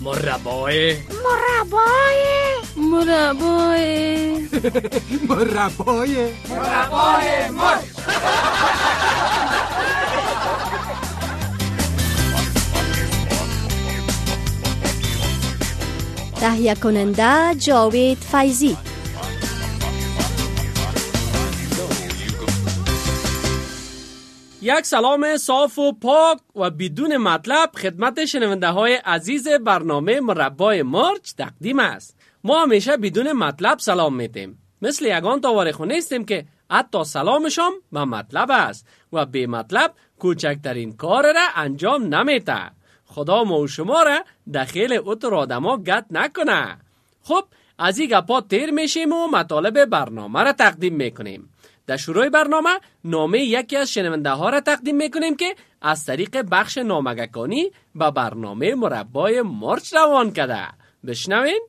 مربای مرچ. تهیه کننده جاوید فیضی. یک سلام صاف و پاک و بدون مطلب خدمت شنونده های عزیز برنامه مربای مرچ تقدیم است. ما همیشه بدون مطلب سلام میتیم، مثل یگان تاوارخو نیستیم که حتی سلامشان به مطلب است و به مطلب کوچکترین کار را انجام نمیته. خدا ما و شما را دخیل اوتر آدما گت نکنه. خب از این گپا تیر میشیم و مطالب برنامه را تقدیم میکنیم. در شروع برنامه نامه یکی از شنونده ها را تقدیم میکنیم که از طریق بخش نامگکانی به برنامه مربای مرچ روان کرده. بشنوین.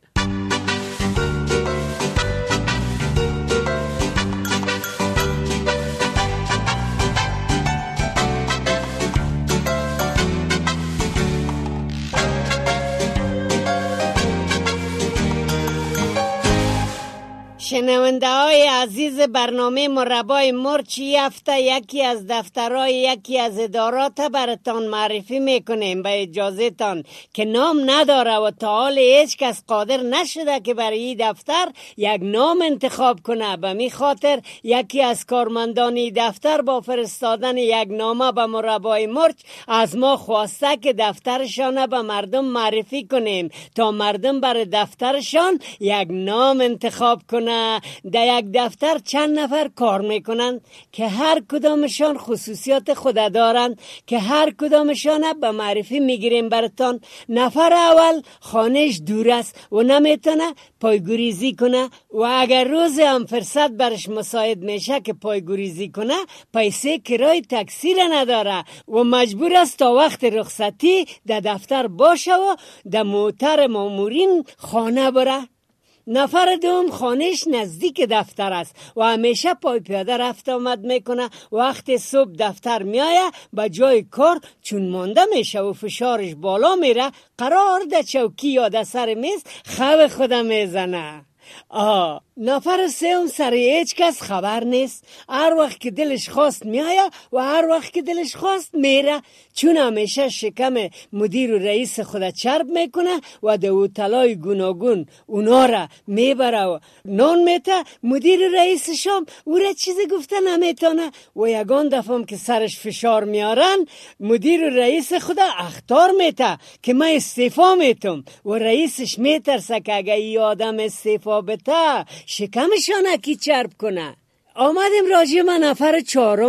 شنونده های عزیز برنامه مربای مرچ، هفته یکی از دفترهای یکی از ادارات براتان معرفی میکنیم. به اجازه تان که نام نداره و تا حال هیچ کس قادر نشده که برای این دفتر یک نام انتخاب کنه. به می خاطر یکی از کارمندان دفتر با فرستادن یک نامه به مربای مرچ از ما خواسته که دفترشان به مردم معرفی کنیم تا مردم برای دفترشان یک نام انتخاب کنه. در یک دفتر چند نفر کار میکنند که هر کدامشان خصوصیات خود دارند که هر کدامشان به معرفی میگیریم براتان. نفر اول خانهش دور است و نمیتونه پایگوریزی کنه و اگر روز هم فرصت برش مساعد میشه که پایگوریزی کنه، پیسه کرای تاکسی را نداره و مجبور است تا وقت رخصتی در دفتر باشه و در موتر مامورین خانه بره. نفر دوم خانهش نزدیک دفتر است و همیشه پای پیاده رفت آمد میکنه. وقت صبح دفتر میایه به جای کار چون مانده میشه و فشارش بالا میره، قرار ده چوکی یا ده سر میز خواب خودم میزنه. نفر سوم سر هیچ کس خبر نیست. هر وقت که دلش خواست میایه و هر وقت که دلش خواست میره، چون همیشه شکم مدیر و رئیس خود چرب میکنه و در هتل‌های گوناگون اونا را میبره و نان میته. مدیر و رئیس شام او را چیزی گفته نمیتونه و یگان دفعه که سرش فشار میارن، مدیر و رئیس خود اخطار میته که من استعفا میتم و رئیسش میترسه که اگه ای آدم استعفا بته شکمشان اکی چرب کنه. آمدیم راجع من نفر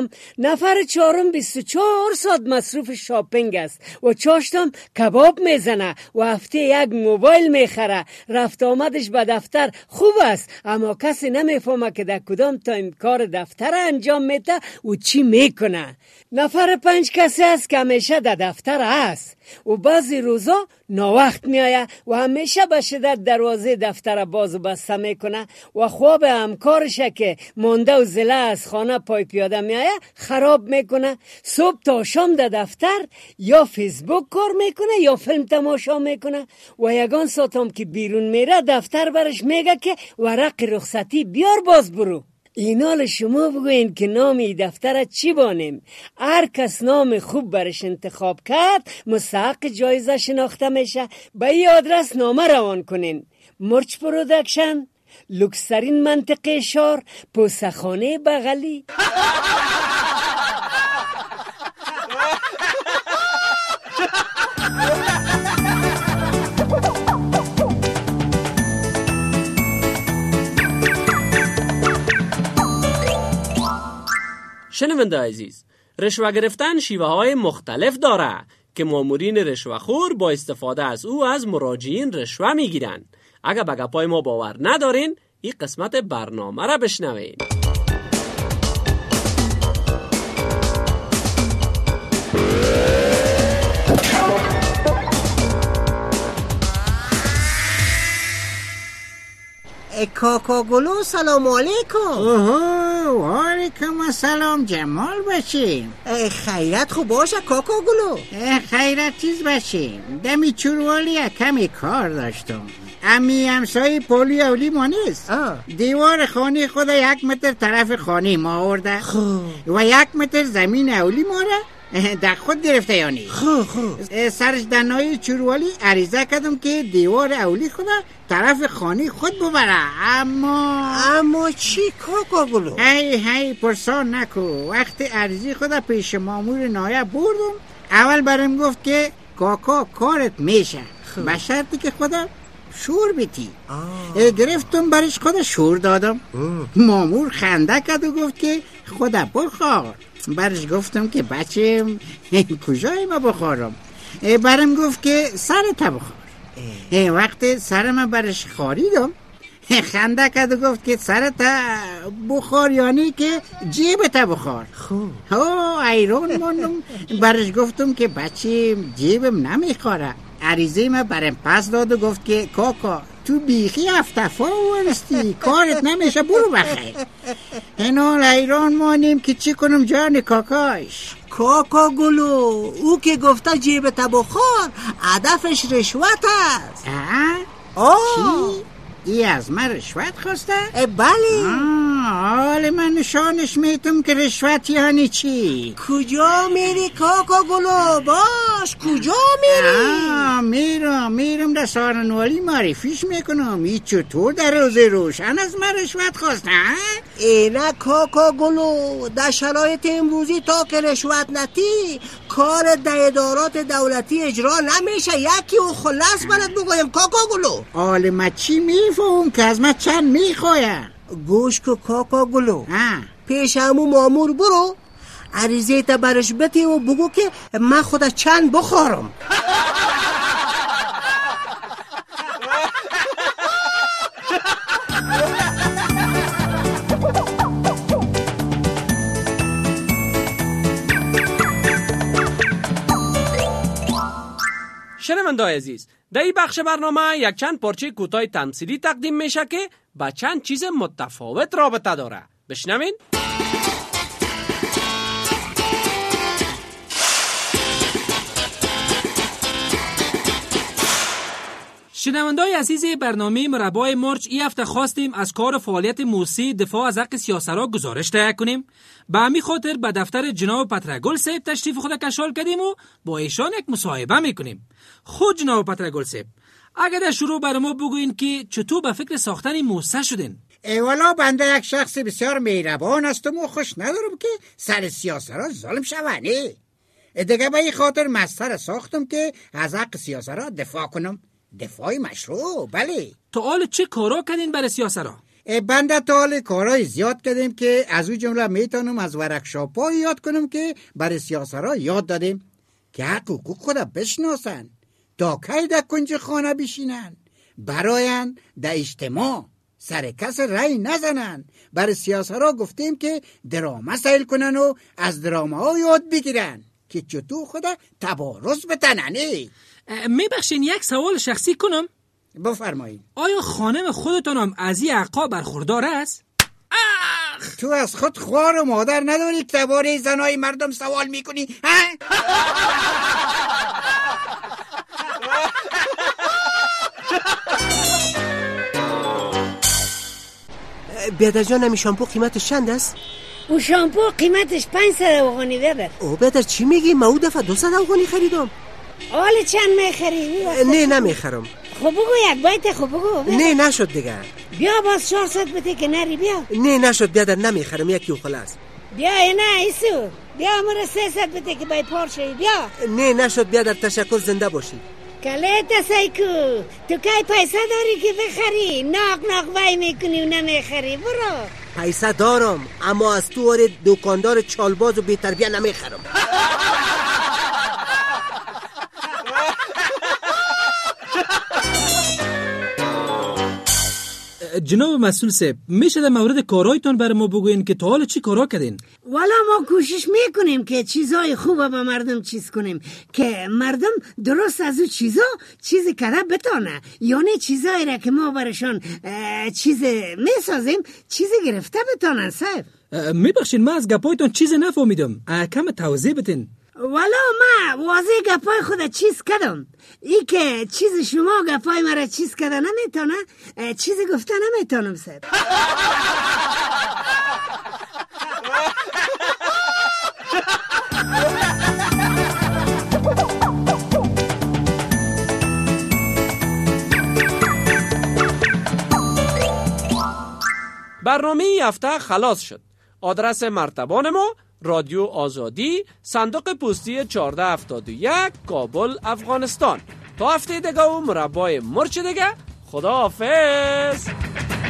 چهارم 24 ساعت مصروف شاپینگ است و چاشتم کباب میزنه و هفته یک موبایل میخره. رفت آمدش به دفتر خوب است، اما کسی نمیفهمه که در کدام تایم کار دفتر انجام میده و چی میکنه. نفر 5 کسی است که همیشه در دفتر است و بعضی روزا ناوقت میایه و همیشه به شدت دروازه دفتر باز و بسته میکنه و خواب همکارشه که مانده و زله از خانه پای پیاده میایه خراب میکنه. صبح تا شام در دفتر یا فیسبوک کار میکنه یا فیلم تماشا میکنه و یگان ساعتم که بیرون میره دفتر برش میگه که ورق رخصتی بیار باز برو. اینال شما بگوین که نامی دفتر چی بانیم. هر کس نام خوب برش انتخاب کرد مستحق جایزه شناخته میشه. به این آدرس نامه روان کنین. مرچ پرودکشن، لوکس‌ترین منطقه شهر، پوسخانه بغلی. شنونده عزیز، رشوه گرفتن شیوه های مختلف داره که مامورین رشوه‌خور با استفاده از او از مراجعین رشوه میگیرن. اگر به گپای ما باور ندارین، این قسمت برنامه را بشنوین. کاکا گلو سلام علیکم. اوه علیکم السلام جمال باشیم. خیرت خوب باشه کاکا گلو. خیرت چیز باشیم. دمی چوروالی کمی کار داشتم. امی همسایه پولی اولی ما نیست. دیوار خانه خود 1 متر طرف خانه ما آورده و 1 متر زمین اولی ما را در خود گرفته یعنی. سرش دنای چوروالی عریضه کردم که دیوار اولی خود طرف خانه خود ببره. اما چی کاکا گلو؟ هی پرسان نکو. وقت عریضی خود پیش مامور نایب بردم، اول برم گفت که کاکا کارت میشه به شرطی که خودم شور بیتی. گرفتم برش خود شور دادم. مامور خنده کرد و گفت که خدا بخور. برش گفتم که بچه کجای ما بخورم؟ برم گفت که سرت بخور. وقت سرم برش خاریدم خنده کرد و گفت که سرت بخور یعنی که جیبت بخور. ایران ماندم. برش گفتم که بچه جیبم نمیخوره. عریضه ما برم پس داد و گفت که کاکا تو بیخی افتفا ورستی، کارت نمیشه، برو بخیر. اینال ایران مانیم که چی کنم جان کاکاش. کاکا گلو او که گفته جیبت بخور هدفش رشوت است. چی؟ ای از من رشوت خواسته؟ بله. حال من نشانش میتم که رشوت یعنی چی؟ کجا میری کاکا گلو؟ باش کجا میری؟ میرم در سارنوالی معرفیش میکنم. ای چطور در روز روشن از من رشوت خواسته؟ نه کاکا گلو، در شرایط امروزی تا که رشوت نتی کار در ادارات دولتی اجرا نمیشه. یکی و خلاص برات بگویم کاکا گلو. حال من چی میفهم که از من چند میخوایم؟ گوش که کاکا گلو، پیش همون مامور برو عریضه تا برش بتی و بگو که من خدا چند بخورم. شنونده‌های عزیز، در این بخش برنامه یک چند پارچه کوتاه تمثیلی تقدیم میشه که با چند چیز متفاوت رابطه داره. بشنوین. شنونده‌های عزیز برنامه مربای مرچ، این هفته خواستیم از کار فعالیت موسی دفاع از حق سیاسرا گزارش تهیه کنیم. به همین خاطر به دفتر جناب پترگل صاحب تشریف خود کشال کردیم و با ایشان یک مصاحبه میکنیم. خود جناب پترگل صاحب، اگر در شروع برای ما بگوین که چطور به فکر ساختن موسی شدین؟ والا بنده یک شخص بسیار مهربان هستم و خوش ندارم که سر سیاسرا ظلم شونه. دیگه به این خاطر مستر ساختم که از حق سیاسرا دفاع کنم. دفاعی مشروع. بله. تا حال چه کارا کردین برای سیاسرا؟ بنده تا حال کارهای زیاد کردیم که از اون جمله میتونم از ورکشاپ‌ها یاد کنم که برای سیاسرا یاد دادیم که حق حقوق خود بشناسن، تا کی در کنج خانه بشینن، براین در اجتماع سر کس رای نزنن. برای سیاسرا گفتیم که درامه سیل کنن و از درامه ها یاد بگیرن که چطور خود تبارز بتننه. میبخشین یک سوال شخصی کنم؟ بفرمایید. آیا خانم خودتان هم از این حقا برخوردار است؟ تو از خود خوار و مادر نداری که درباره زنای مردم سوال میکنی؟ بیادر جان همی شامپو قیمتش چند است؟ او شامپو قیمتش 500 افغانی بیادر. او بیادر چی میگی؟ من او دفعه 200 افغانی خریدم. حال چند میخری؟ نه نمیخرم. خب بگو یک بایت. خب بگو. نه نشد دیگه. بیا باز 400 بده که نری. بیا. نه نشد بیادر، نمیخرم. یکی و خلاص. بیا نه ایسو. بیا مرا 300 بده که بای پارشه. بیا. نه نشد بیادر، تشکر، زنده باشی. کله تسایکو تو که پیسه داری که بخری؟ ناق وای میکنی و نمیخری. برو. پیسه دارم اما از تو وارد دکاندار چالباز و بی‌تربیه نمیخرم. جناب مسئول صاحب، میشه در مورد کارایتان برای ما بگوین که تا حالا چی کارا کردین؟ والا ما کوشش میکنیم که چیزای خوب به مردم چیز کنیم که مردم درست از او چیزی کرده بتانه. یعنی چیزایی را که ما برشان چیز میسازیم چیزی گرفته بتانن صاحب. میبخشین ما از گپایتان چیز نفهمیدم، کم توضیح بتین. والا ما واضح گپای خود چیز کردم. ای که چیز شما گپای مرا چیز کرده نمیتونه، چیزی گفته نمیتونم صاحب. برنامه این هفته خلاص شد. آدرس مرتبان ما: رادیو آزادی، صندوق پستی 1471، کابل، افغانستان. تا هفته دیگه و مربای مرچ دیگه، خدا حافظ.